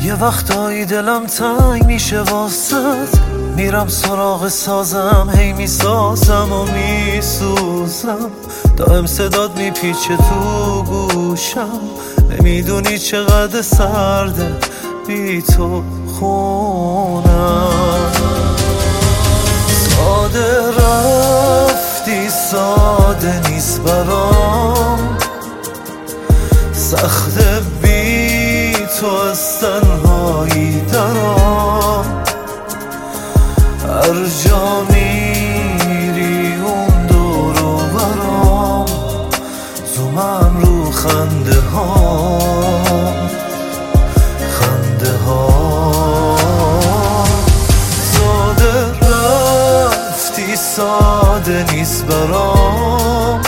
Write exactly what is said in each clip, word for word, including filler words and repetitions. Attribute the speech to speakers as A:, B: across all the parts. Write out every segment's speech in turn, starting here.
A: یه وقتایی دلم تنگ میشه واسط، میرم سراغ سازم، هی میسازم و میسوزم، دائم صدات میپیچه تو گوشم، نمیدونی چقدر سرده بی تو خونم. ساده رفتی ساده نیست برام، سخته بی تو از تنهایی درام، هر جا میری اون دور و برام، زومم رو خنده ها خنده ها. ساده رفتی ساده نیست برام،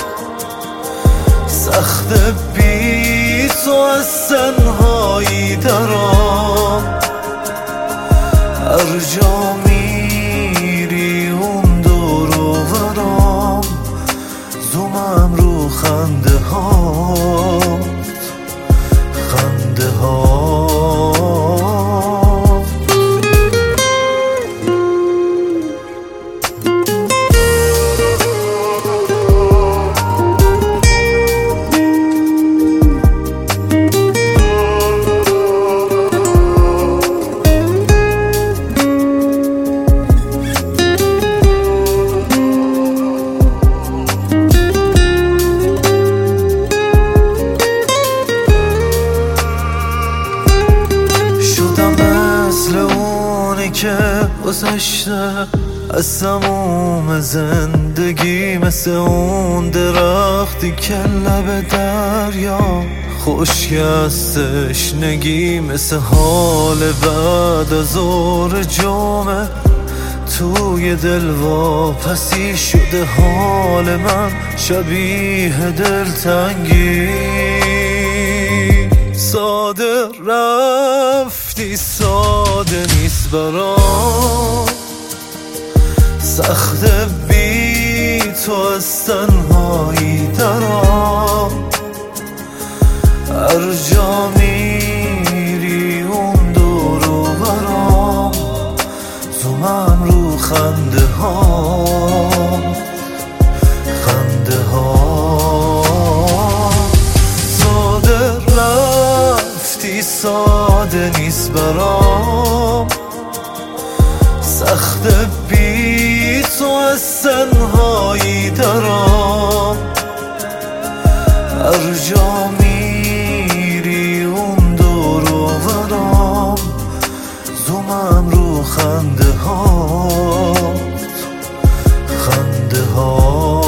A: سخته بی تو از تنهایی درام، هر جا میری اون دور و برام، زومم رو خنده ها خنده ها. که گذشته از تموم زندگی، مثل اون درختی که لب دریا خشک از تشنگی، مثل حال بعد از ظهر جمعه توی دلواپسی شده حال من، شبیه دلتنگی. ساده رفتی ساده نیست برام، سخته بی تو از تنهایی درام، هر جا میری اون دور و برام، زومم رو خنده ها خنده ها. ساده رفتی ساده نیست برام، سخته بی تو از تنهایی درام، هر جا میری اون دور و برام، زومم رو خنده ها خنده ها.